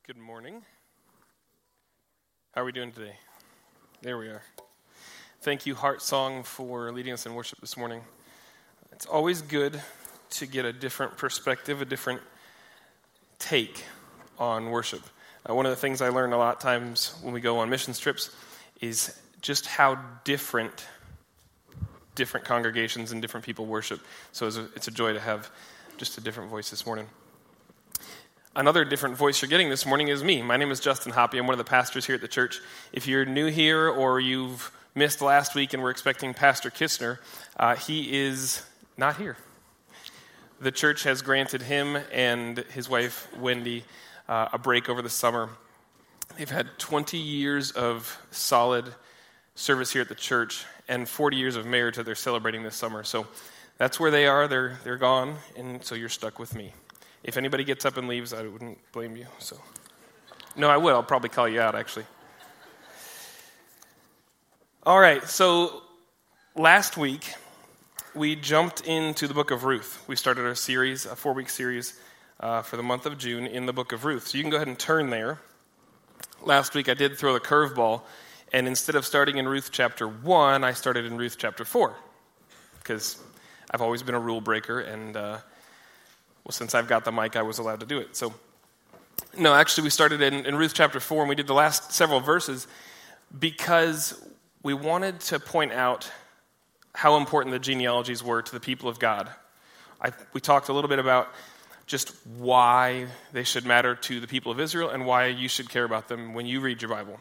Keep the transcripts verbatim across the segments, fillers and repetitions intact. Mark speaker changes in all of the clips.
Speaker 1: Good morning. How are we doing today? There we are. Thank you, Heart Song, for leading us in worship this morning. It's always good to get a different perspective, a different take on worship. Uh, one of the things I learn a lot of times when we go on missions trips is just how different different congregations and different people worship. So it's a, it's a joy to have just a different voice this morning. Another different voice you're getting this morning is me. My name is Justin Hoppy. I'm one of the pastors here at the church. If you're new here or you've missed last week and we're expecting Pastor Kistner, uh, he is not here. The church has granted him and his wife, Wendy, uh, a break over the summer. They've had twenty years of solid service here at the church and forty years of marriage that they're celebrating this summer. So that's where they are. They're they're gone, and so you're stuck with me. If anybody gets up and leaves, I wouldn't blame you. So, no, I would. I'll probably call you out, actually. All right, so last week, we jumped into the book of Ruth. We started our series, a four-week series uh, for the month of June in the book of Ruth. So you can go ahead and turn there. Last week, I did throw the curveball, and instead of starting in Ruth chapter one, I started in Ruth chapter four, because I've always been a rule breaker, and uh, well, since I've got the mic, I was allowed to do it. So, no, actually, we started in, in Ruth chapter four, and we did the last several verses because we wanted to point out how important the genealogies were to the people of God. I, we talked a little bit about just why they should matter to the people of Israel and why you should care about them when you read your Bible.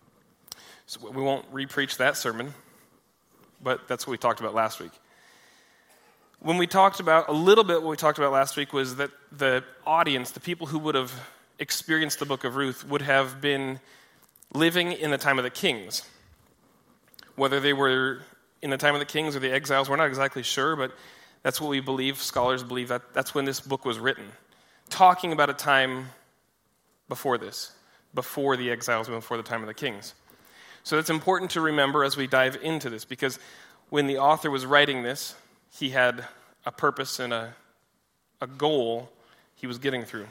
Speaker 1: So we won't re-preach that sermon, but that's what we talked about last week. When we talked about, a little bit what we talked about last week was that the audience, the people who would have experienced the book of Ruth, would have been living in the time of the kings. Whether they were in the time of the kings or the exiles, we're not exactly sure, but that's what we believe, scholars believe, that that's when this book was written. Talking about a time before this, before the exiles, before the time of the kings. So that's important to remember as we dive into this, because when the author was writing this, he had a purpose and a, a goal he was getting through.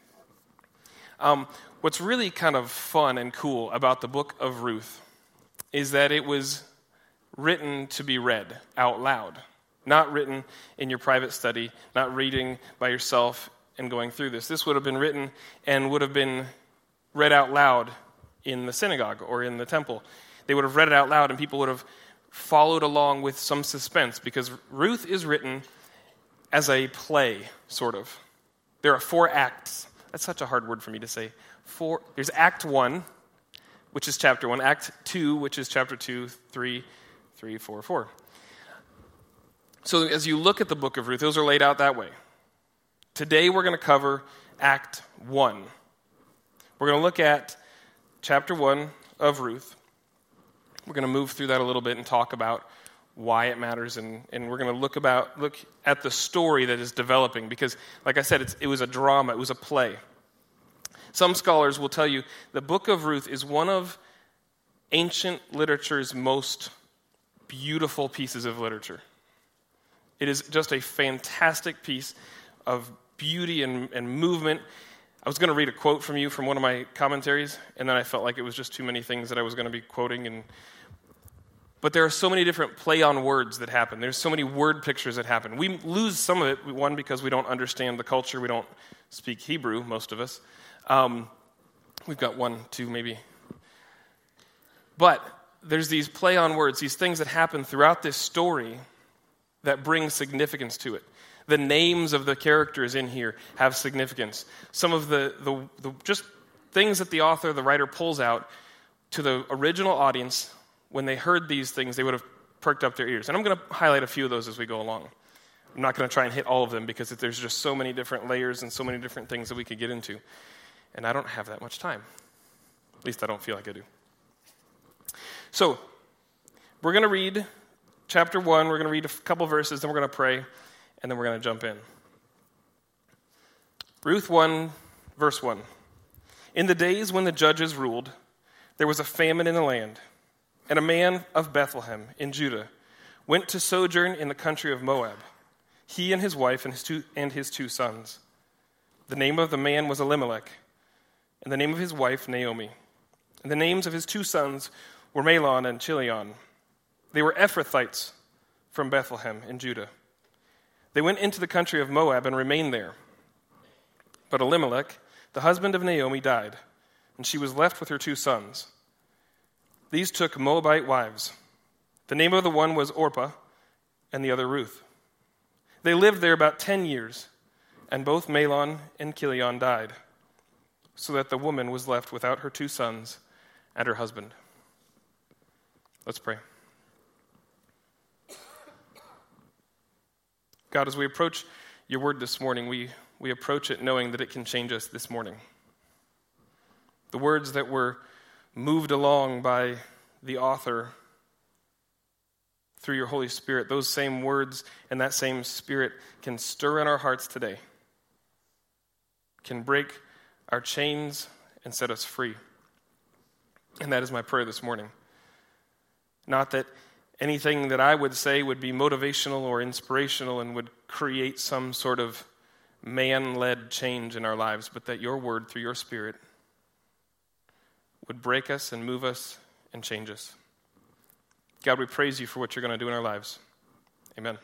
Speaker 1: Um, what's really kind of fun and cool about the book of Ruth is that it was written to be read out loud, not written in your private study, not reading by yourself and going through this. This would have been written and would have been read out loud in the synagogue or in the temple. They would have read it out loud and people would have followed along with some suspense, because Ruth is written as a play, sort of. There are four acts. That's such a hard word for me to say. Four. There's Act one, which is chapter one. Act two, which is chapter two, three, three, four, four. So as you look at the book of Ruth, those are laid out that way. Today we're going to cover Act one. We're going to look at chapter one of Ruth. We're going to move through that a little bit and talk about why it matters, and, and we're going to look about look at the story that is developing, because, like I said, it's, it was a drama, it was a play. Some scholars will tell you the book of Ruth is one of ancient literature's most beautiful pieces of literature. It is just a fantastic piece of beauty and, and movement. I was going to read a quote from you from one of my commentaries, and then I felt like it was just too many things that I was going to be quoting. And But there are so many different play on words that happen. There's so many word pictures that happen. We lose some of it, one, because we don't understand the culture. We don't speak Hebrew, most of us. Um, we've got one, two, maybe. But there's these play on words, these things that happen throughout this story that bring significance to it. The names of the characters in here have significance. Some of the, the, the just things that the author, the writer, pulls out to the original audience, when they heard these things, they would have perked up their ears. And I'm going to highlight a few of those as we go along. I'm not going to try and hit all of them because there's just so many different layers and so many different things that we could get into. And I don't have that much time. At least I don't feel like I do. So, we're going to read chapter one. We're going to read a couple verses, then we're going to pray. And then we're going to jump in. Ruth one, verse one. In the days when the judges ruled, there was a famine in the land, and a man of Bethlehem in Judah went to sojourn in the country of Moab, he and his wife and his two, and his two sons. The name of the man was Elimelech, and the name of his wife Naomi. And the names of his two sons were Mahlon and Chilion. They were Ephrathites from Bethlehem in Judah. They went into the country of Moab and remained there. But Elimelech, the husband of Naomi, died, and she was left with her two sons. These took Moabite wives. The name of the one was Orpah, and the other Ruth. They lived there about ten years, and both Mahlon and Chilion died, so that the woman was left without her two sons and her husband. Let's pray. God, as we approach your word this morning, we, we approach it knowing that it can change us this morning. The words that were moved along by the author through your Holy Spirit, those same words and that same Spirit can stir in our hearts today, can break our chains and set us free. And that is my prayer this morning. Not that anything that I would say would be motivational or inspirational and would create some sort of man-led change in our lives, but that your word through your Spirit would break us and move us and change us. God, we praise you for what you're going to do in our lives. Amen.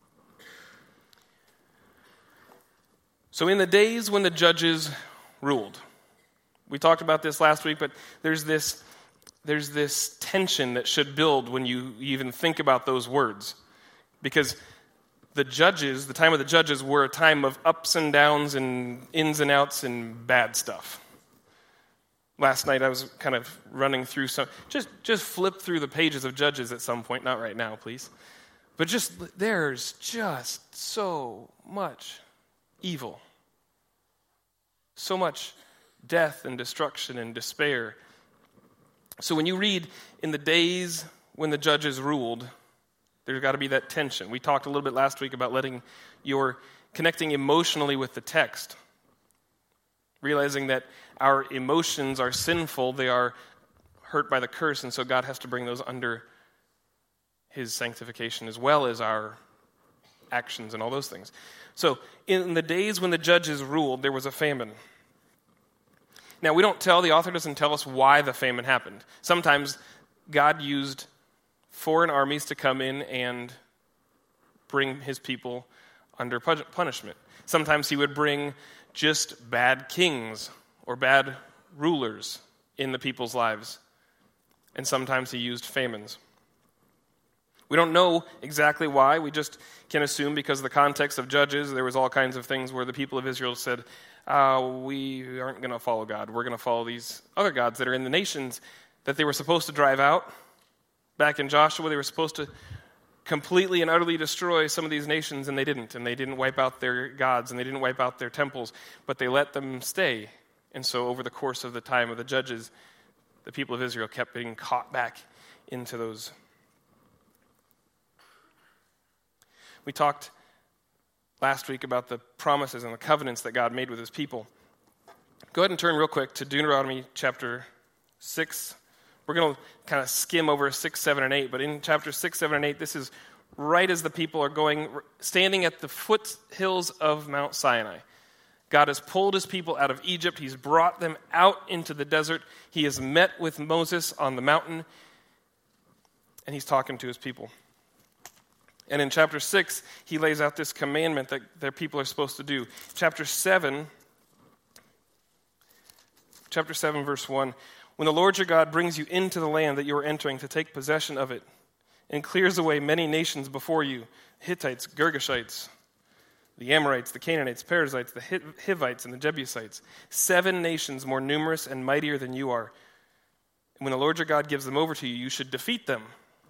Speaker 1: So in the days when the judges ruled, we talked about this last week, but there's this there's this tension that should build when you even think about those words. Because the judges, the time of the judges, were a time of ups and downs and ins and outs and bad stuff. Last night I was kind of running through some, just, just flip through the pages of Judges at some point, not right now, please. But just, there's just so much evil. So much death and destruction and despair. So when you read, in the days when the judges ruled, there's got to be that tension. We talked a little bit last week about letting your, connecting emotionally with the text. Realizing that our emotions are sinful, they are hurt by the curse, and so God has to bring those under his sanctification as well as our actions and all those things. So in the days when the judges ruled, there was a famine. Now, we don't tell, the author doesn't tell us why the famine happened. Sometimes God used foreign armies to come in and bring his people under punishment. Sometimes he would bring just bad kings or bad rulers in the people's lives. And sometimes he used famines. We don't know exactly why. We just can assume because of the context of Judges, there was all kinds of things where the people of Israel said, uh, we aren't going to follow God. We're going to follow these other gods that are in the nations that they were supposed to drive out. Back in Joshua, they were supposed to completely and utterly destroy some of these nations, and they didn't. And they didn't wipe out their gods, and they didn't wipe out their temples, but they let them stay. And so over the course of the time of the Judges, the people of Israel kept being caught back into those. We talked last week about the promises and the covenants that God made with his people. Go ahead and turn real quick to Deuteronomy chapter six. We're going to kind of skim over six, seven, and eight, but in chapter six, seven, and eight, this is right as the people are going, standing at the foothills of Mount Sinai. God has pulled his people out of Egypt. He's brought them out into the desert. He has met with Moses on the mountain, and he's talking to his people. And in chapter six, he lays out this commandment that their people are supposed to do. Chapter seven, chapter seven, verse one, when the Lord your God brings you into the land that you are entering to take possession of it, and clears away many nations before you, Hittites, Girgashites, the Amorites, the Canaanites, Perizzites, the Hivites, and the Jebusites, seven nations more numerous and mightier than you are. And when the Lord your God gives them over to you, you should defeat them.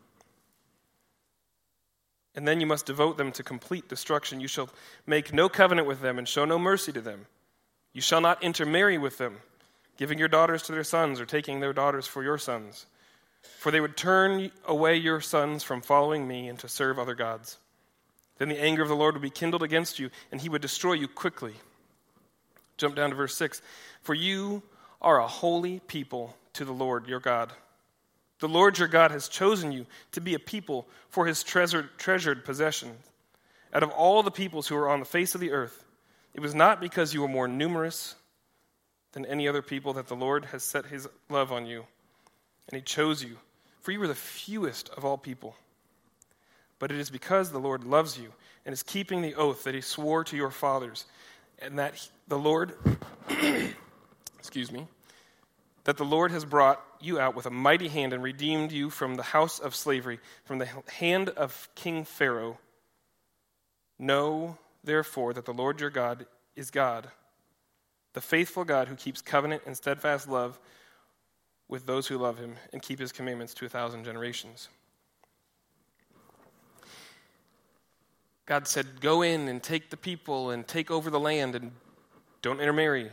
Speaker 1: And then you must devote them to complete destruction. You shall make no covenant with them and show no mercy to them. You shall not intermarry with them, giving your daughters to their sons or taking their daughters for your sons. For they would turn away your sons from following me and to serve other gods. Then the anger of the Lord would be kindled against you, and he would destroy you quickly. Jump down to verse six. For you are a holy people to the Lord your God. The Lord your God has chosen you to be a people for his treasured, treasured possession. Out of all the peoples who are on the face of the earth, it was not because you were more numerous than any other people that the Lord has set his love on you, and he chose you, for you were the fewest of all people. But it is because the Lord loves you and is keeping the oath that he swore to your fathers, and that he, the Lord, excuse me, that the Lord has brought you out with a mighty hand and redeemed you from the house of slavery, from the hand of King Pharaoh. Know, therefore, that the Lord your God is God, the faithful God who keeps covenant and steadfast love with those who love him and keep his commandments to a thousand generations. God said, go in and take the people and take over the land and don't intermarry.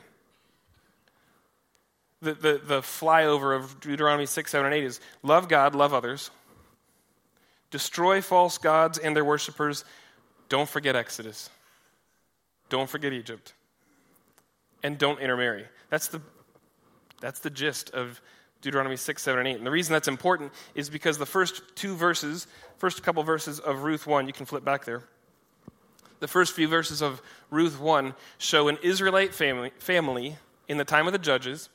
Speaker 1: The, the, the flyover of Deuteronomy six, seven, and eight is love God, love others. Destroy false gods and their worshipers. Don't forget Exodus. Don't forget Egypt. And don't intermarry. That's the, that's the gist of Deuteronomy six, seven, and eight. And the reason that's important is because the first two verses, first couple verses of Ruth one, you can flip back there. The first few verses of Ruth one show an Israelite family, family in the time of the judges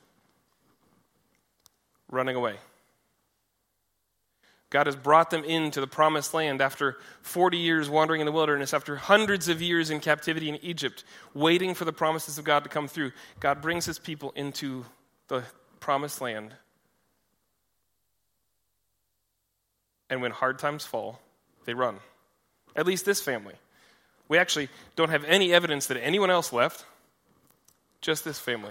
Speaker 1: running away. God has brought them into the promised land after forty years wandering in the wilderness, after hundreds of years in captivity in Egypt, waiting for the promises of God to come through. God brings his people into the promised land. And when hard times fall, they run. At least this family. We actually don't have any evidence that anyone else left, just this family.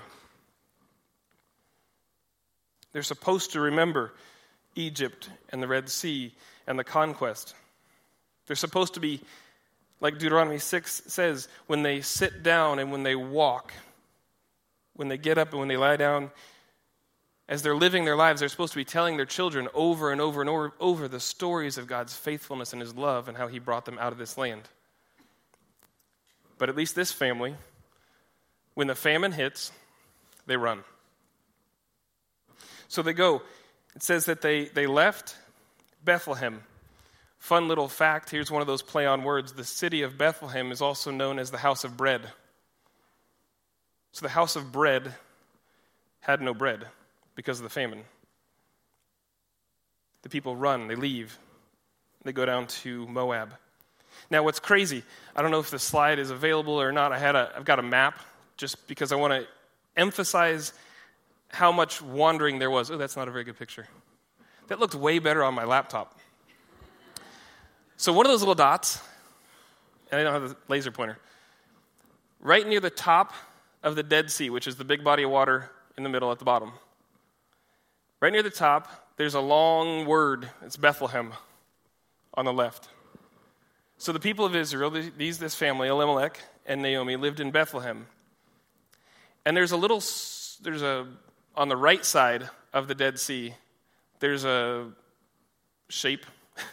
Speaker 1: They're supposed to remember Egypt and the Red Sea and the conquest. They're supposed to be, like Deuteronomy six says, when they sit down and when they walk, when they get up and when they lie down, as they're living their lives, they're supposed to be telling their children over and over and over, over the stories of God's faithfulness and his love and how he brought them out of this land. But at least this family, when the famine hits, they run. So they go. It says that they, they left Bethlehem. Fun little fact, here's one of those play on words. The city of Bethlehem is also known as the house of bread. So the house of bread had no bread because of the famine. The people run, they leave. They go down to Moab. Now what's crazy, I don't know if the slide is available or not. I had a, I've got a map just because I want to emphasize how much wandering there was. Oh, that's not a very good picture. That looked way better on my laptop. So one of those little dots, and I don't have the laser pointer, right near the top of the Dead Sea, which is the big body of water in the middle at the bottom. Right near the top, there's a long word. It's Bethlehem on the left. So the people of Israel, these this family, Elimelech and Naomi, lived in Bethlehem. And there's a little, there's a, on the right side of the Dead Sea, there's a shape.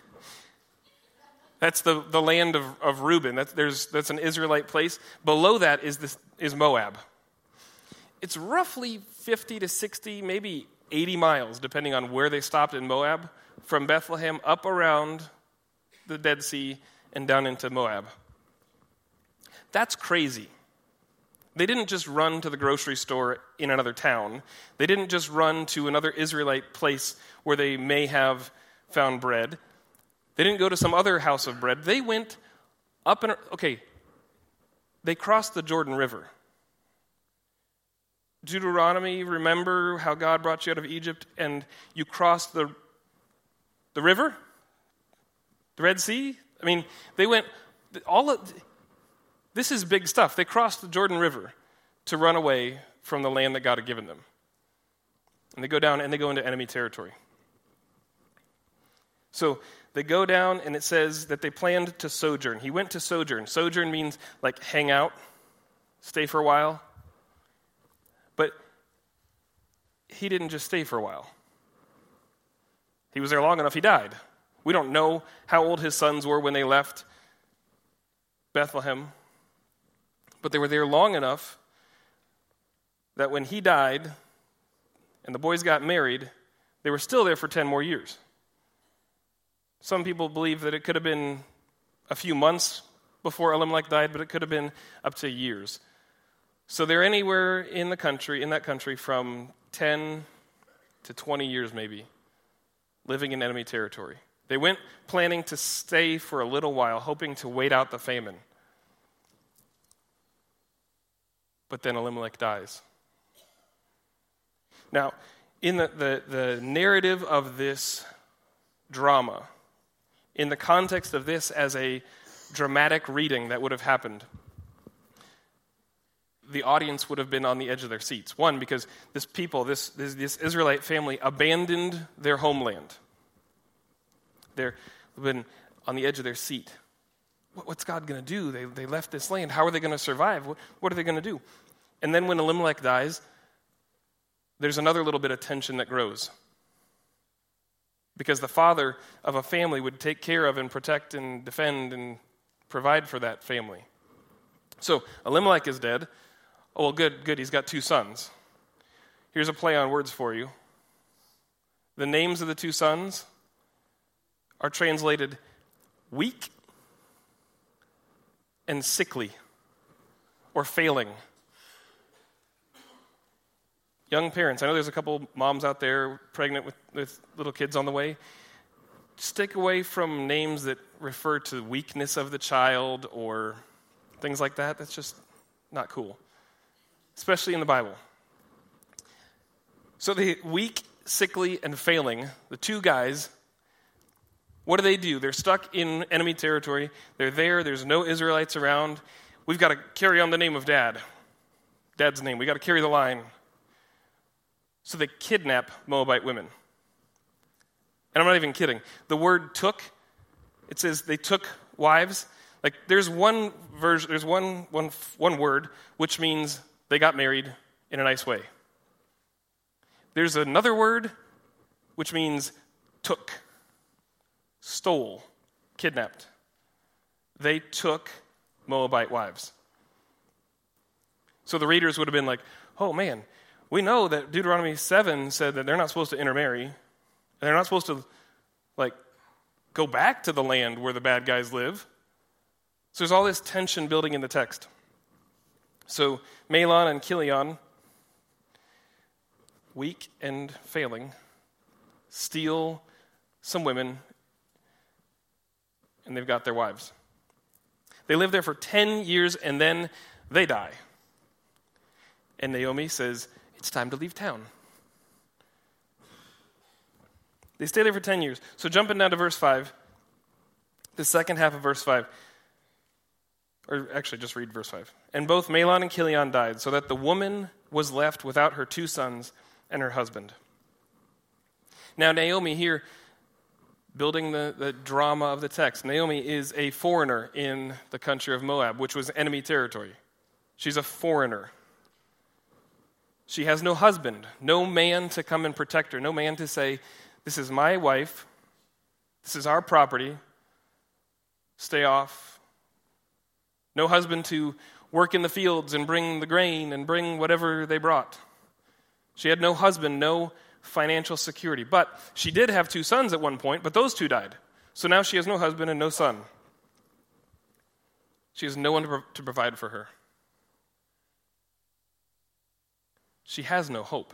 Speaker 1: That's the, the land of, of Reuben. That's, there's, that's an Israelite place. Below that is, this, is Moab. It's roughly fifty to sixty, maybe eighty miles, depending on where they stopped in Moab, from Bethlehem up around the Dead Sea and down into Moab. That's crazy. They didn't just run to the grocery store in another town. They didn't just run to another Israelite place where they may have found bread. They didn't go to some other house of bread. They went up and, okay, they crossed the Jordan River. Deuteronomy, remember how God brought you out of Egypt and you crossed the, the river? The Red Sea? I mean, they went, all of, this is big stuff. They crossed the Jordan River to run away from the land that God had given them. And they go down and they go into enemy territory. So they go down and it says that they planned to sojourn. He went to sojourn. Sojourn means like hang out, stay for a while. But he didn't just stay for a while. He was there long enough, he died. We don't know how old his sons were when they left Bethlehem, but they were there long enough that when he died and the boys got married, they were still there for ten more years. Some people believe that it could have been a few months before Elimelech died, but it could have been up to years. So they're anywhere in the country, in that country, from ten to twenty years maybe, living in enemy territory. They went planning to stay for a little while, hoping to wait out the famine. But then Elimelech dies. Now, in the, the, the narrative of this drama, in the context of this as a dramatic reading that would have happened, the audience would have been on the edge of their seats. One, because this people, this, this, this Israelite family abandoned their homeland. They've been on the edge of their seat. What, what's God going to do? They, they left this land. How are they going to survive? What, what are they going to do? And then when Elimelech dies, there's another little bit of tension that grows. Because the father of a family would take care of and protect and defend and provide for that family. So Elimelech is dead. Oh, well, good, good. He's got two sons. Here's a play on words for you. The names of the two sons are translated weak and sickly, or failing. Young parents, I know there's a couple moms out there pregnant with, with little kids on the way. Stick away from names that refer to weakness of the child or things like that. That's just not cool, especially in the Bible. So the weak, sickly, and failing, the two guys, what do they do? They're stuck in enemy territory. They're there. There's no Israelites around. We've got to carry on the name of Dad. Dad's name. We've got to carry the line. So they kidnap Moabite women. And I'm not even kidding. The word took, it says they took wives. Like there's one version, there's one, one, one word which means they got married in a nice way. There's another word which means took, stole, kidnapped. They took Moabite wives. So the readers would have been like, oh man, we know that Deuteronomy seven said that they're not supposed to intermarry, and they're not supposed to, like, go back to the land where the bad guys live. So there's all this tension building in the text. So Mahlon and Chilion, weak and failing, steal some women, and they've got their wives. They live there for ten years, and then they die. And Naomi says, it's time to leave town. They stay there for ten years. So jumping down to verse five, the second half of verse five, or actually just read verse five. And both Mahlon and Chilion died, so that the woman was left without her two sons and her husband. Now Naomi here, building the, the drama of the text, Naomi is a foreigner in the country of Moab, which was enemy territory. She's a foreigner. She has no husband, no man to come and protect her, no man to say, this is my wife, this is our property, stay off. No husband to work in the fields and bring the grain and bring whatever they brought. She had no husband, no financial security. But she did have two sons at one point, but those two died. So now she has no husband and no son. She has no one to, pro- to provide for her. She has no hope.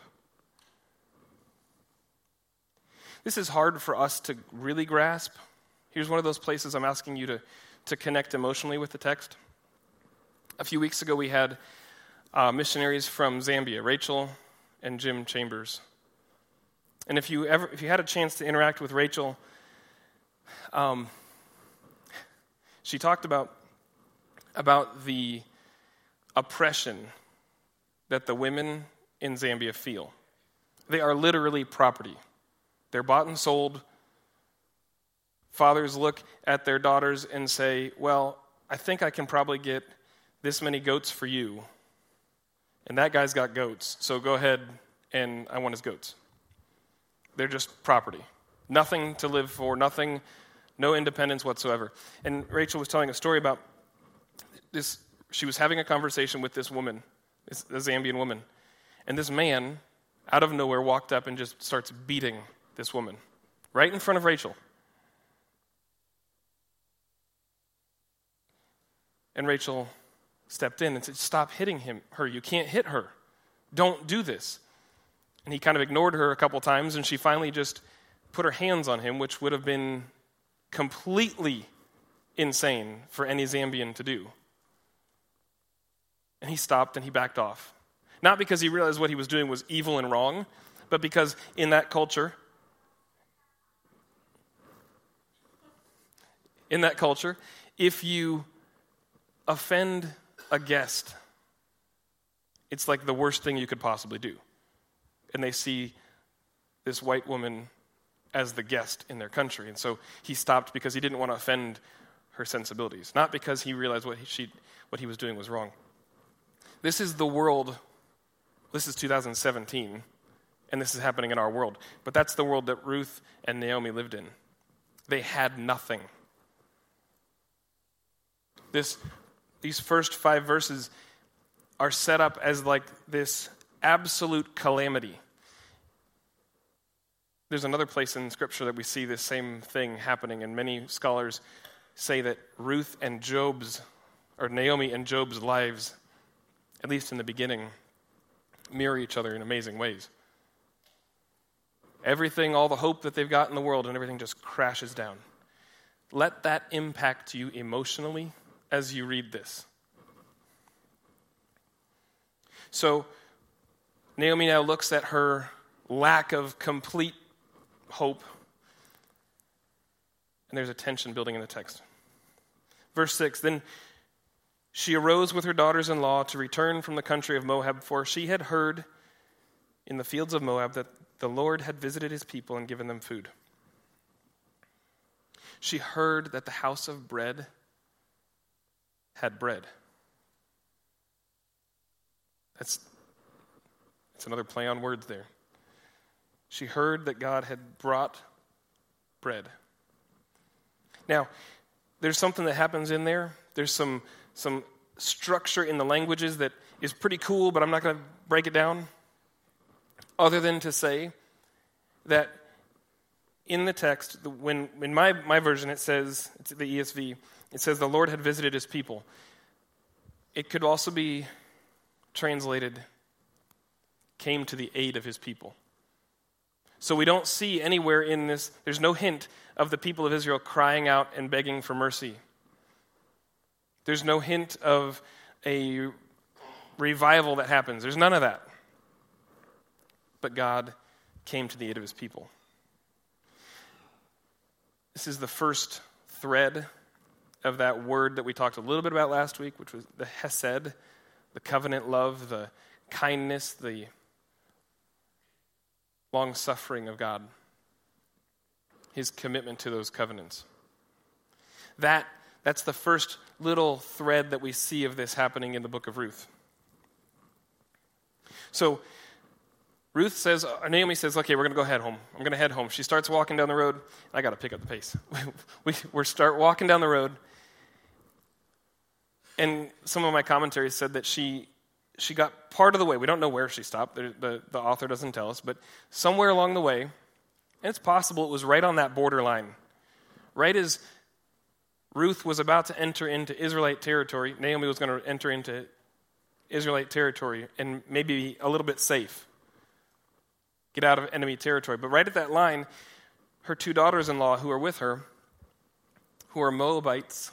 Speaker 1: This is hard for us to really grasp. Here's one of those places I'm asking you to, to connect emotionally with the text. A few weeks ago, we had uh, missionaries from Zambia, Rachel and Jim Chambers. And if you ever, if you had a chance to interact with Rachel, um, she talked about, about the oppression that the women in Zambia feel. They are literally property. They're bought and sold. Fathers look at their daughters and say, well, I think I can probably get this many goats for you. And that guy's got goats, so go ahead and I want his goats. They're just property. Nothing to live for, nothing, no independence whatsoever. And Rachel was telling a story about this. She was having a conversation with this woman, this, this Zambian woman. And this man, out of nowhere, walked up and just starts beating this woman right in front of Rachel. And Rachel stepped in and said, stop hitting him, her. You can't hit her. Don't do this. And he kind of ignored her a couple times, and she finally just put her hands on him, which would have been completely insane for any Zambian to do. And he stopped and he backed off. Not because he realized what he was doing was evil and wrong, but because in that culture, in that culture, if you offend a guest, it's like the worst thing you could possibly do. And they see this white woman as the guest in their country. And so he stopped because he didn't want to offend her sensibilities, not because he realized what he, she, what he was doing was wrong. This is the world, this is two thousand seventeen, and this is happening in our world. But that's the world that Ruth and Naomi lived in. They had nothing. This, these first five verses are set up as like this absolute calamity. There's another place in Scripture that we see this same thing happening, and many scholars say that Ruth and Job's, or Naomi and Job's lives, at least in the beginning, mirror each other in amazing ways. Everything, all the hope that they've got in the world, and everything just crashes down. Let that impact you emotionally as you read this. So, Naomi now looks at her lack of complete hope, and there's a tension building in the text. Verse six, then she arose with her daughters-in-law to return from the country of Moab, for she had heard in the fields of Moab that the Lord had visited his people and given them food. She heard that the house of bread had bread. That's, that's another play on words there. She heard that God had brought bread. Now, there's something that happens in there. There's some some structure in the languages that is pretty cool, but I'm not going to break it down. Other than to say that in the text, when in my, my version it says, it's the E S V, it says the Lord had visited his people. It could also be translated, came to the aid of his people. So we don't see anywhere in this, there's no hint of the people of Israel crying out and begging for mercy. There's no hint of a revival that happens. There's none of that. But God came to the aid of his people. This is the first thread of that word that we talked a little bit about last week, which was the hesed, the covenant love, the kindness, the long-suffering of God, his commitment to those covenants. That, that's the first little thread that we see of this happening in the book of Ruth. So Ruth says, Naomi says, okay, we're going to go head home. I'm going to head home. She starts walking down the road. I got to pick up the pace. we we start walking down the road, and some of my commentaries said that she she got part of the way. We don't know where she stopped. The, the, the author doesn't tell us, but somewhere along the way, and it's possible it was right on that borderline. Right as Ruth was about to enter into Israelite territory, Naomi was going to enter into Israelite territory and maybe a little bit safe. Get out of enemy territory. But right at that line, her two daughters-in-law who are with her, who are Moabites,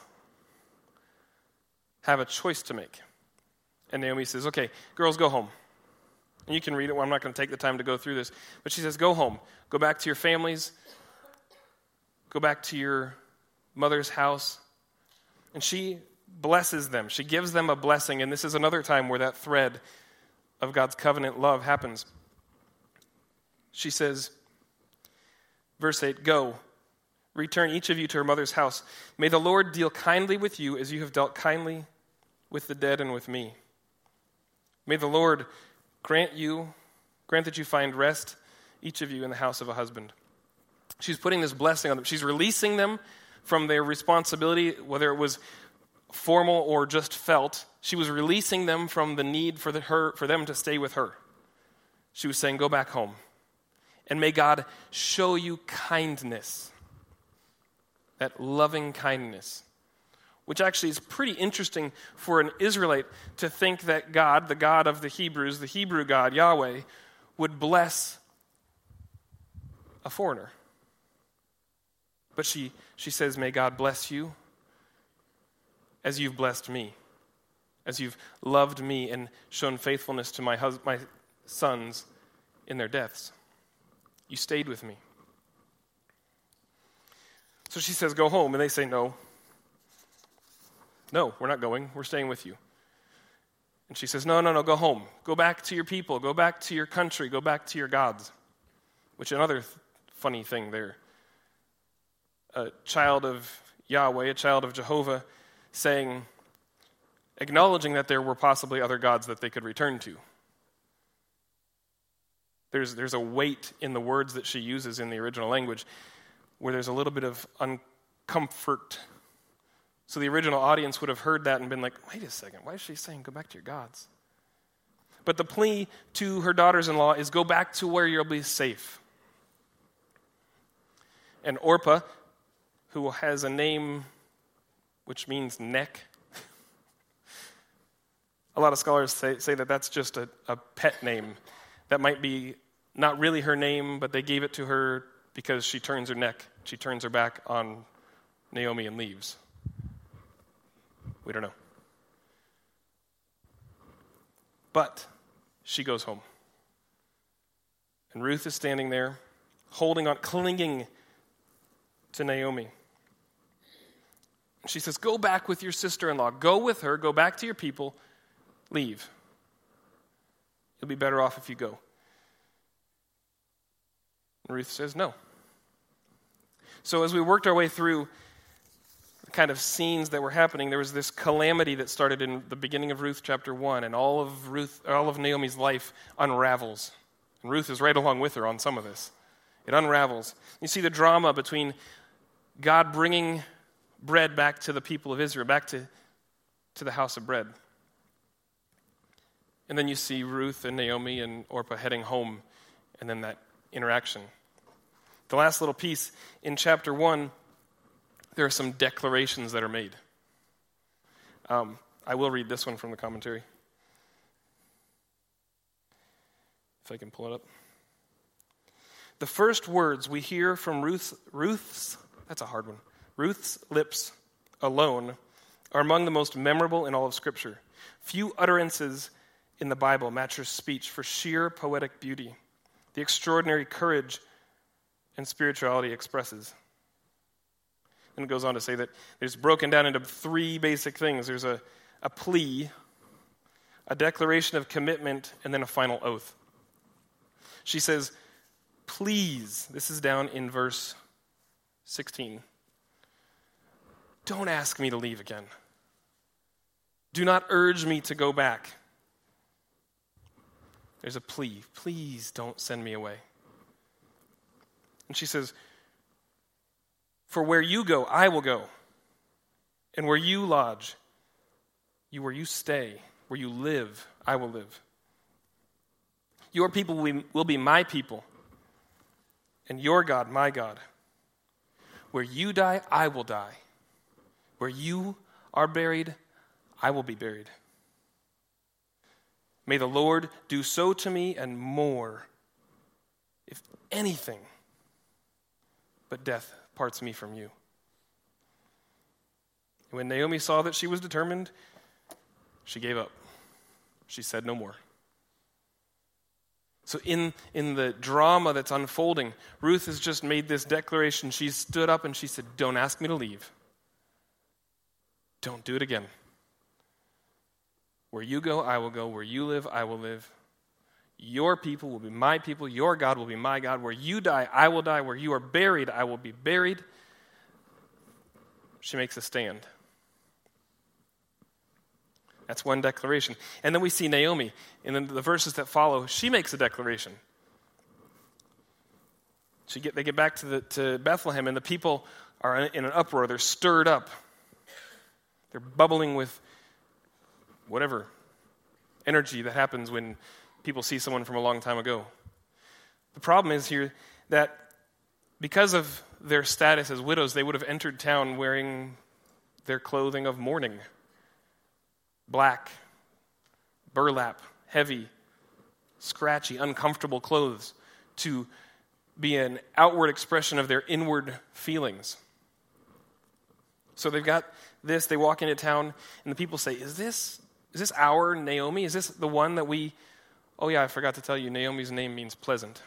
Speaker 1: have a choice to make. And Naomi says, okay, girls, go home. And you can read it. Well, I'm not going to take the time to go through this. But she says, go home. Go back to your families. Go back to your mother's house. And she blesses them. She gives them a blessing. And this is another time where that thread of God's covenant love happens. She says, verse eight, go, return each of you to her mother's house. May the Lord deal kindly with you as you have dealt kindly with the dead and with me. May the Lord grant you, grant that you find rest, each of you in the house of a husband. She's putting this blessing on them. She's releasing them from their responsibility, whether it was formal or just felt. She was releasing them from the need for, the, her, for them to stay with her. She was saying, go back home. And may God show you kindness, that loving kindness. which actually is pretty interesting for an Israelite to think that God, the God of the Hebrews, the Hebrew God, Yahweh, would bless a foreigner. But she, she says, may God bless you as you've blessed me, as you've loved me and shown faithfulness to my hus- my sons in their deaths. You stayed with me. So she says, go home. And they say, no. No, we're not going. We're staying with you. And she says, no, no, no, go home. Go back to your people. Go back to your country. Go back to your gods. Which another th- funny thing there. A child of Yahweh, a child of Jehovah, saying, acknowledging that there were possibly other gods that they could return to. There's, there's a weight in the words that she uses in the original language where there's a little bit of uncomfort. So the original audience would have heard that and been like, wait a second, why is she saying go back to your gods? But the plea to her daughters-in-law is go back to where you'll be safe. And Orpah, who has a name which means neck, a lot of scholars say, say that that's just a, a pet name. That might be not really her name, but they gave it to her because she turns her neck. She turns her back on Naomi and leaves. We don't know. But she goes home. And Ruth is standing there, holding on, clinging to Naomi. She says, go back with your sister-in-law. Go with her. Go back to your people. Leave. You'll be better off if you go. And Ruth says, no. So as we worked our way through the kind of scenes that were happening, there was this calamity that started in the beginning of Ruth chapter one, and all of Ruth, all of Naomi's life unravels. And Ruth is right along with her on some of this. It unravels. You see the drama between God bringing bread back to the people of Israel, back to, to the house of bread. And then you see Ruth and Naomi and Orpah heading home, and then that interaction. The last little piece in chapter one, there are some declarations that are made. Um, I will read this one from the commentary. If I can pull it up. The first words we hear from Ruth's, Ruth's, that's a hard one, Ruth's lips alone are among the most memorable in all of Scripture. Few utterances in the Bible match her speech for sheer poetic beauty, the extraordinary courage and spirituality expresses. And it goes on to say that there's broken down into three basic things. There's a, a plea, a declaration of commitment, and then a final oath. She says, please, this is down in verse sixteen, don't ask me to leave again. Do not urge me to go back. There's a plea. Please don't send me away. And she says, for where you go, I will go. And where you lodge, you where you stay, where you live, I will live. Your people will be, will be my people, and your God, my God. Where you die, I will die. Where you are buried, I will be buried. May the Lord do so to me and more, if anything but death parts me from you. And when Naomi saw that she was determined, she gave up. She said no more. So in, in the drama that's unfolding, Ruth has just made this declaration. She stood up and she said, don't ask me to leave. Don't do it again. Where you go, I will go. Where you live, I will live. Your people will be my people. Your God will be my God. Where you die, I will die. Where you are buried, I will be buried. She makes a stand. That's one declaration. And then we see Naomi. And then the verses that follow, she makes a declaration. She get, they get back to, the, to Bethlehem, and the people are in an uproar. They're stirred up. They're bubbling with whatever energy that happens when people see someone from a long time ago. The problem is here that because of their status as widows, they would have entered town wearing their clothing of mourning, black, burlap, heavy, scratchy, uncomfortable clothes, to be an outward expression of their inward feelings. So they've got this, they walk into town, and the people say, is this is this our Naomi? Is this the one that we, oh yeah, I forgot to tell you, Naomi's name means pleasant.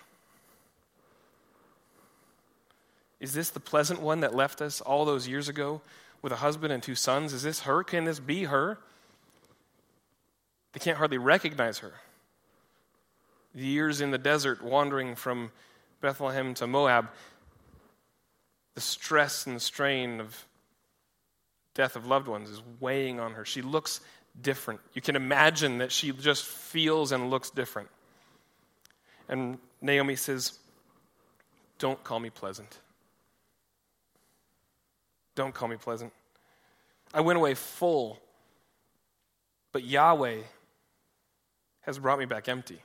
Speaker 1: Is this the pleasant one that left us all those years ago with a husband and two sons? Is this her? Can this be her? They can't hardly recognize her. The years in the desert, wandering from Bethlehem to Moab, the stress and the strain of death of loved ones is weighing on her. She looks different. You can imagine that she just feels and looks different. And Naomi says, don't call me pleasant. Don't call me pleasant. I went away full, but Yahweh has brought me back empty.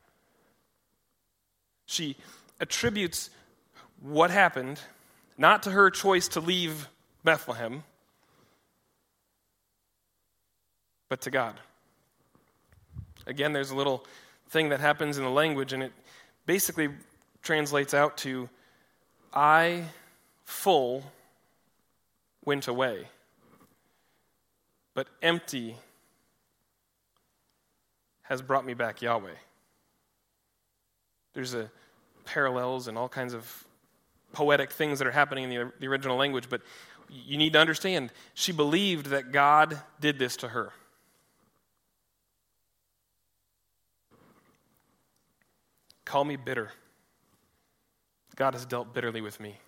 Speaker 1: She attributes what happened not to her choice to leave Bethlehem, but to God. Again, there's a little thing that happens in the language, and it basically translates out to, I, full, went away, but empty has brought me back Yahweh. There's a parallels and all kinds of poetic things that are happening in the, the original language, but you need to understand, she believed that God did this to her. Call me bitter. God has dealt bitterly with me.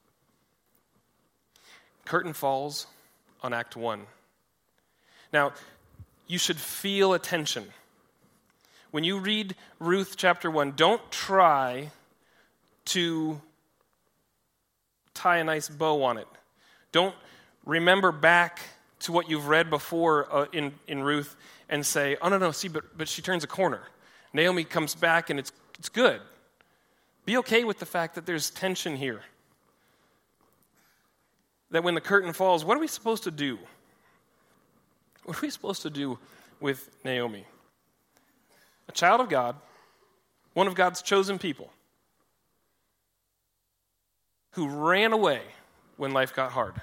Speaker 1: Curtain falls on Act One. Now, you should feel a tension. When you read Ruth chapter one, don't try to tie a nice bow on it. Don't remember back to what you've read before uh, in, in Ruth and say, oh, no, no, see, but, but she turns a corner. Naomi comes back and it's it's good. Be okay with the fact that there's tension here. That when the curtain falls, what are we supposed to do? What are we supposed to do with Naomi? A child of God, one of God's chosen people, who ran away when life got hard.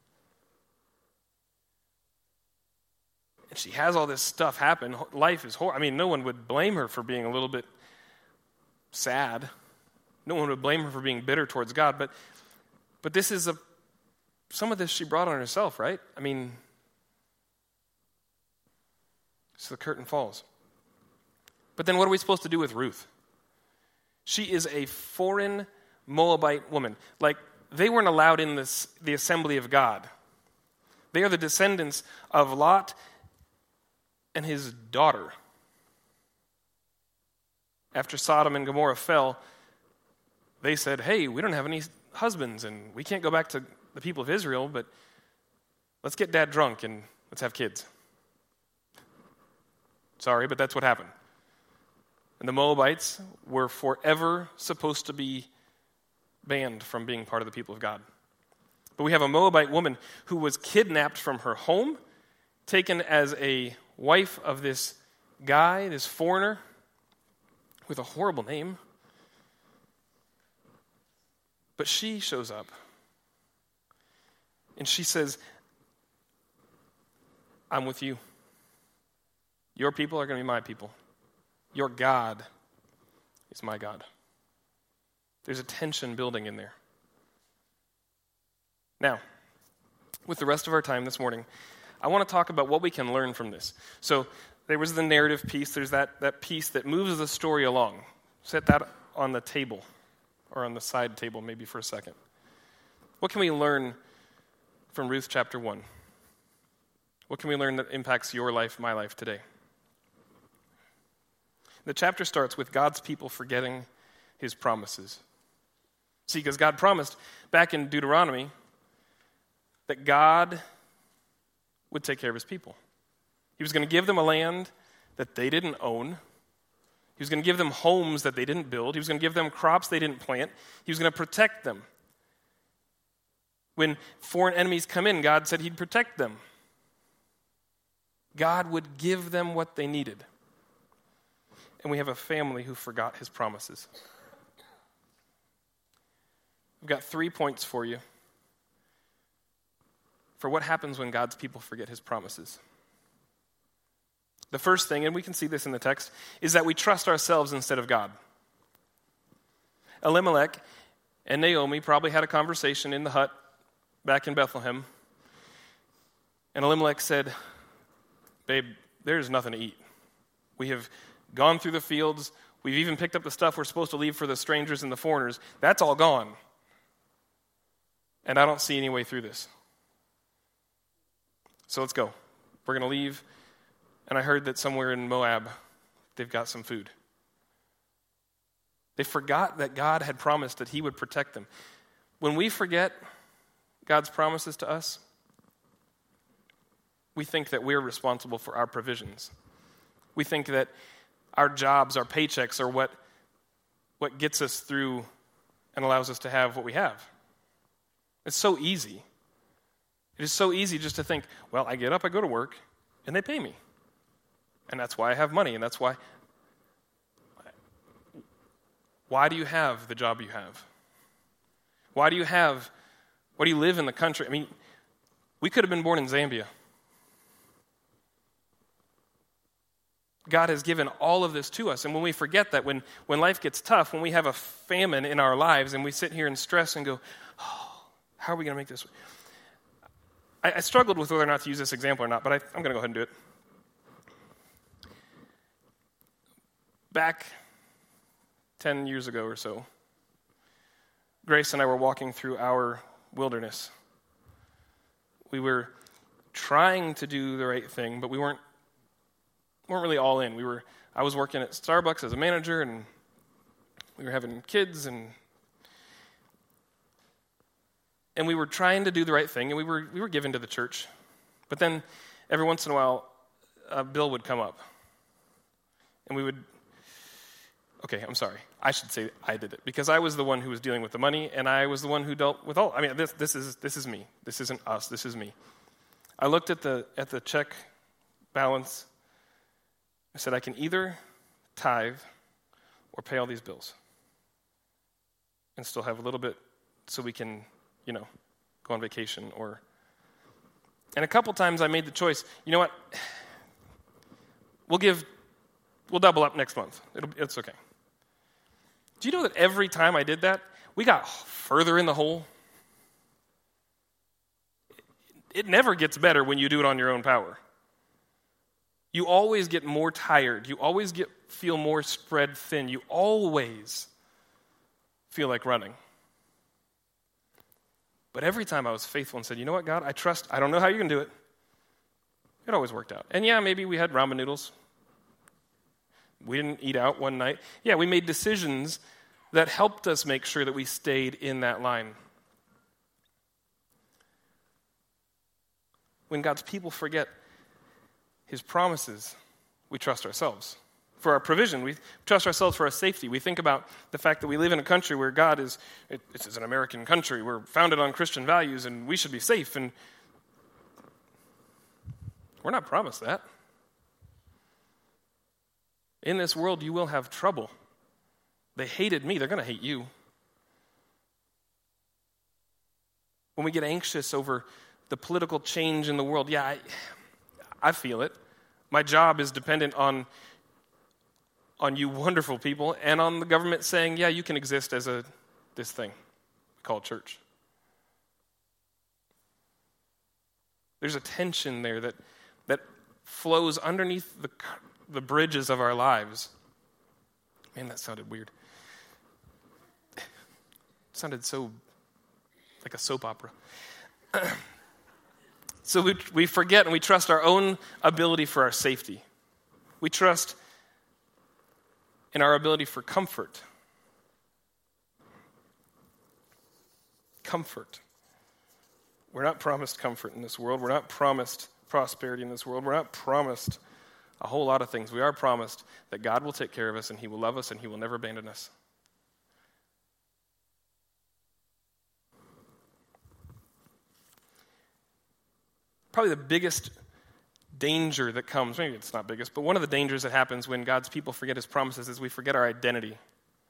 Speaker 1: And she has all this stuff happen. Life is horrible. I mean, no one would blame her for being a little bit sad. No one would blame her for being bitter towards God. But but this is a some of this she brought on herself, right? I mean, so the curtain falls. But then what are we supposed to do with Ruth? She is a foreign Moabite woman. Like, they weren't allowed in this, the assembly of God. They are the descendants of Lot and his daughter. After Sodom and Gomorrah fell, they said, hey, we don't have any husbands, and we can't go back to the people of Israel, but let's get dad drunk and let's have kids. Sorry, but that's what happened. And the Moabites were forever supposed to be banned from being part of the people of God. But we have a Moabite woman who was kidnapped from her home, taken as a wife of this guy, this foreigner, with a horrible name. But she shows up. And she says, I'm with you. Your people are going to be my people. Your God is my God. There's a tension building in there. Now, with the rest of our time this morning, I want to talk about what we can learn from this. So there was the narrative piece. There's that, that piece that moves the story along. Set that on the table, or on the side table maybe for a second. What can we learn from Ruth chapter one? What can we learn that impacts your life, my life today? The chapter starts with God's people forgetting his promises. See, because God promised back in Deuteronomy that God would take care of his people. He was going to give them a land that they didn't own. He was going to give them homes that they didn't build. He was going to give them crops they didn't plant. He was going to protect them. When foreign enemies come in, God said he'd protect them. God would give them what they needed. And we have a family who forgot his promises. I've got three points for you for what happens when God's people forget his promises. The first thing, and we can see this in the text, is that we trust ourselves instead of God. Elimelech and Naomi probably had a conversation in the hut back in Bethlehem. And Elimelech said, babe, there's nothing to eat. We have gone through the fields. We've even picked up the stuff we're supposed to leave for the strangers and the foreigners. That's all gone. And I don't see any way through this. So let's go. We're going to leave. And I heard that somewhere in Moab, they've got some food. They forgot that God had promised that he would protect them. When we forget God's promises to us, we think that we're responsible for our provisions. We think that our jobs, our paychecks are what, what gets us through and allows us to have what we have. It's so easy. It is so easy just to think, well, I get up, I go to work, and they pay me. And that's why I have money, and that's why... Why do you have the job you have? Why do you have... Why do you live in the country? I mean, we could have been born in Zambia. God has given all of this to us. And when we forget that, when, when life gets tough, when we have a famine in our lives and we sit here and stress and go, oh, how are we going to make this? I, I struggled with whether or not to use this example or not, but I, I'm going to go ahead and do it. Back ten years ago or so, Grace and I were walking through our wilderness. We were trying to do the right thing, but we weren't weren't really all in. We were I was working at Starbucks as a manager, and we were having kids, and and we were trying to do the right thing, and we were we were given to the church. But then every once in a while, a bill would come up, and we would. Okay, I'm sorry. I should say I did it because I was the one who was dealing with the money, and I was the one who dealt with all. I mean, this this is this is me. This isn't us. This is me. I looked at the at the check balance. I said, I can either tithe or pay all these bills and still have a little bit so we can, you know, go on vacation or. And a couple times I made the choice. You know what? We'll give. We'll double up next month. It'll, it's okay. Do you know that every time I did that, we got further in the hole? It never gets better when you do it on your own power. You always get more tired. You always get feel more spread thin. You always feel like running. But every time I was faithful and said, you know what, God, I trust. I don't know how you can do it. It always worked out. And yeah, maybe we had ramen noodles. We didn't eat out one night. Yeah, we made decisions that helped us make sure that we stayed in that line. When God's people forget his promises, we trust ourselves. For our provision, we trust ourselves for our safety. We think about the fact that we live in a country where God is, it, this is an American country. We're founded on Christian values, and we should be safe. And we're not promised that. In this world, you will have trouble. They hated me. They're going to hate you. When we get anxious over the political change in the world, yeah, I, I feel it. My job is dependent on, on you wonderful people and on the government saying, yeah, you can exist as a this thing called church. There's a tension there that that flows underneath the the bridges of our lives. Man, that sounded weird. It sounded so like a soap opera. So we, we forget and we trust our own ability for our safety. We trust in our ability for comfort. Comfort. We're not promised comfort in this world. We're not promised prosperity in this world. We're not promised a whole lot of things. We are promised that God will take care of us and he will love us and he will never abandon us. probably the biggest danger that comes, maybe it's not biggest, but one of the dangers that happens when God's people forget his promises is we forget our identity.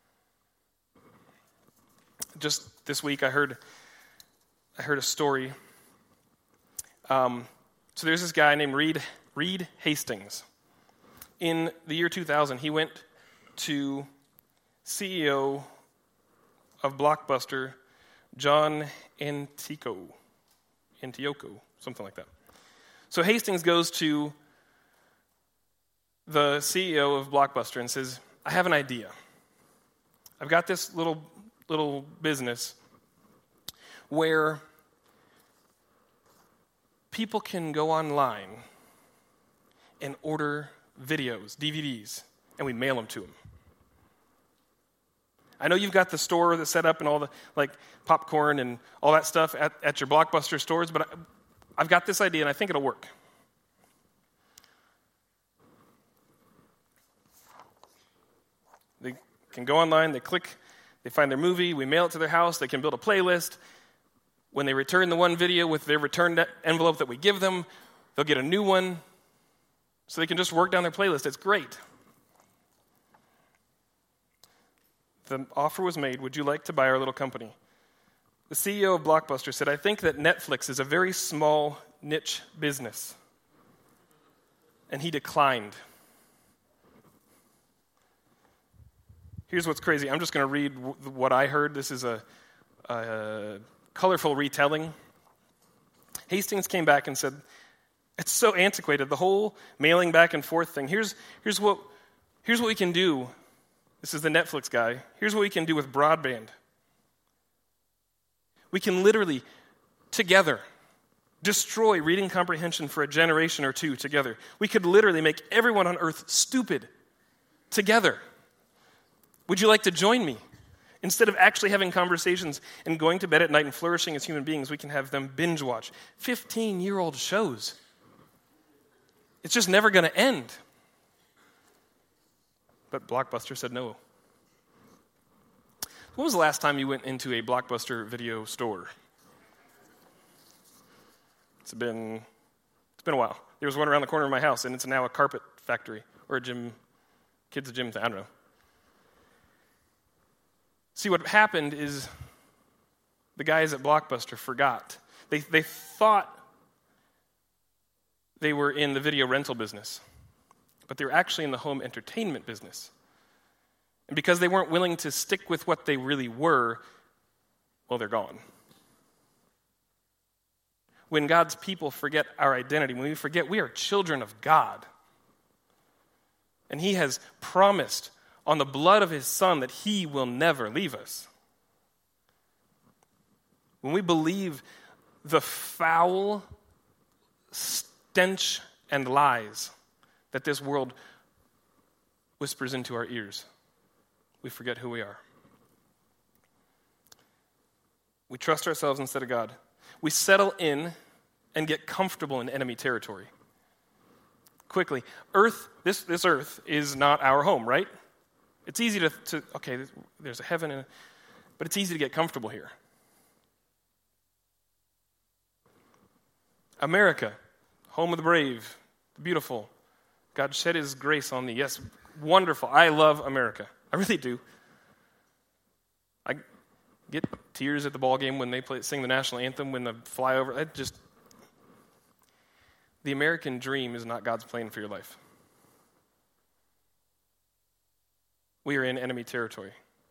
Speaker 1: Just this week I heard I heard a story. Um, so there's this guy named Reed, Reed Hastings. In the year two thousand, he went to C E O of Blockbuster, John Antioco, Antioco, something like that. So Hastings goes to the C E O of Blockbuster and says, I have an idea. I've got this little little business where people can go online and order videos, D V Ds, and we mail them to them. I know you've got the store that's set up and all the like popcorn and all that stuff at, at your Blockbuster stores, but I, I've got this idea and I think it'll work. They can go online, they click, they find their movie, we mail it to their house, they can build a playlist. When they return the one video with their return envelope that we give them, they'll get a new one so they can just work down their playlist. It's great. The offer was made, would you like to buy our little company? The C E O of Blockbuster said, I think that Netflix is a very small niche business. And he declined. Here's what's crazy. I'm just going to read w- what I heard. This is a, a colorful retelling. Hastings came back and said, it's so antiquated, the whole mailing back and forth thing. Here's, here's, what, here's what we can do. This is the Netflix guy. Here's what we can do with broadband. We can literally, together, destroy reading comprehension for a generation or two together. We could literally make everyone on earth stupid together. Would you like to join me? Instead of actually having conversations and going to bed at night and flourishing as human beings, we can have them binge watch fifteen-year-old shows. It's just never going to end. But Blockbuster said no. When was the last time you went into a Blockbuster video store? It's been it's been a while. There was one around the corner of my house, and it's now a carpet factory or a gym, kids' gym thing, I don't know. See, what happened is the guys at Blockbuster forgot. They they thought they were in the video rental business, but they were actually in the home entertainment business. And because they weren't willing to stick with what they really were, well, they're gone. When God's people forget our identity, when we forget we are children of God, and He has promised on the blood of His Son that He will never leave us. When we believe the foul stench and lies that this world whispers into our ears, we forget who we are. We trust ourselves instead of God. We settle in and get comfortable in enemy territory. Quickly, earth, this, this earth is not our home, right? It's easy to, to okay, there's a heaven, and, but it's easy to get comfortable here. America, home of the brave, the beautiful. God shed His grace on thee. Yes, wonderful. I love America. I really do. I get tears at the ball game when they play, sing the national anthem, when the flyover. That just, the American dream is not God's plan for your life. We are in enemy territory.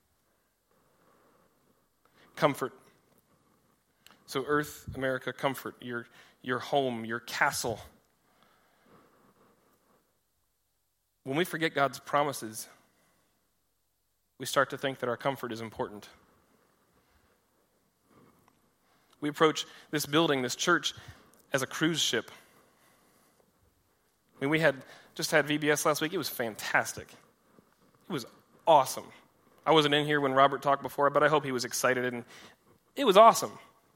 Speaker 1: Comfort. So earth, America, comfort, your, your home, your castle. When we forget God's promises, we start to think that our comfort is important. We approach this building, this church, as a cruise ship. I mean, we had just had V B S last week. It was fantastic. It was awesome. I wasn't in here when Robert talked before, but I hope he was excited, and it was awesome.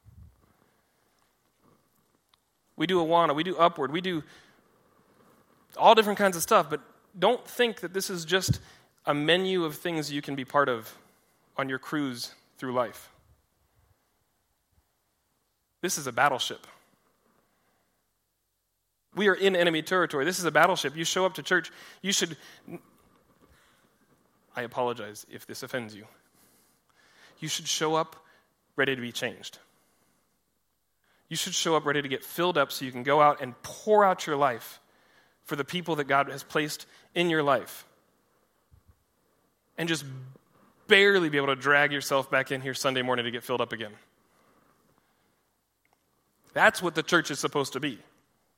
Speaker 1: We do Awana, we do Upward, we do all different kinds of stuff, but don't think that this is just a menu of things you can be part of on your cruise through life. This is a battleship. We are in enemy territory. This is a battleship. You show up to church, you should... I apologize if this offends you. You should show up ready to be changed. You should show up ready to get filled up so you can go out and pour out your life for the people that God has placed in your life. And just barely be able to drag yourself back in here Sunday morning to get filled up again. That's what the church is supposed to be.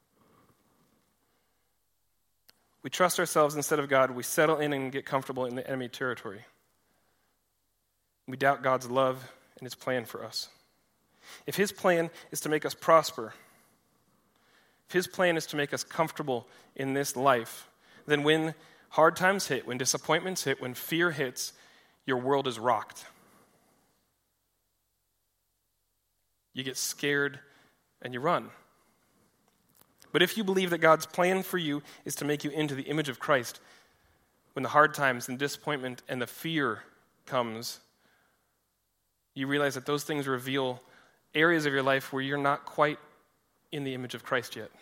Speaker 1: We trust ourselves instead of God. We settle in and get comfortable in the enemy territory. We doubt God's love and his plan for us. If his plan is to make us prosper, if his plan is to make us comfortable in this life, then when hard times hit, when disappointments hit, when fear hits, your world is rocked. You get scared and you run. But if you believe that God's plan for you is to make you into the image of Christ, when the hard times and disappointment and the fear comes, you realize that those things reveal areas of your life where you're not quite in the image of Christ yet.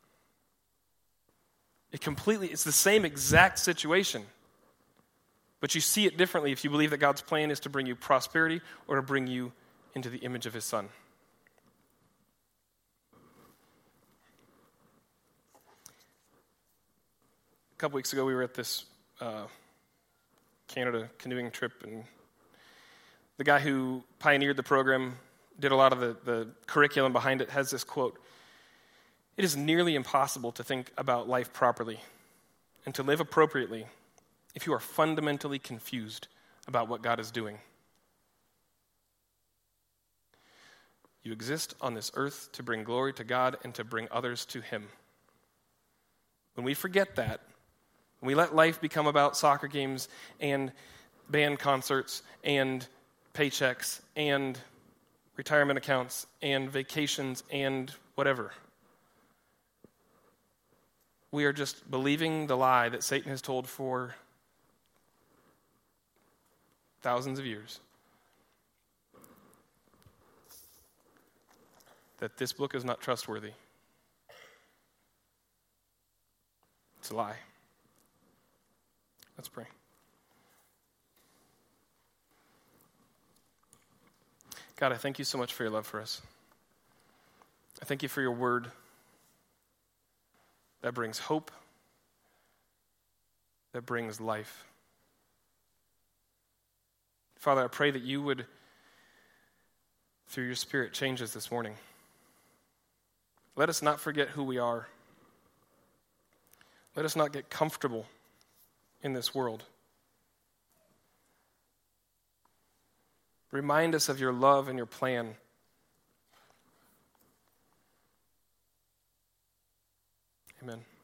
Speaker 1: It completely, it's the same exact situation, but you see it differently if you believe that God's plan is to bring you prosperity or to bring you into the image of his Son. A couple weeks ago, we were at this uh, Canada canoeing trip, and the guy who pioneered the program, did a lot of the, the curriculum behind it, has this quote: "It is nearly impossible to think about life properly and to live appropriately if you are fundamentally confused about what God is doing. You exist on this earth to bring glory to God and to bring others to him." When we forget that, when we let life become about soccer games and band concerts and paychecks and retirement accounts and vacations and whatever, we are just believing the lie that Satan has told for thousands of years, that this book is not trustworthy. It's a lie. Let's pray. God, I thank you so much for your love for us. I thank you for your word that brings hope, that brings life. Father, I pray that you would, through your Spirit, change us this morning. Let us not forget who we are. Let us not get comfortable in this world. Remind us of your love and your plan. Amen.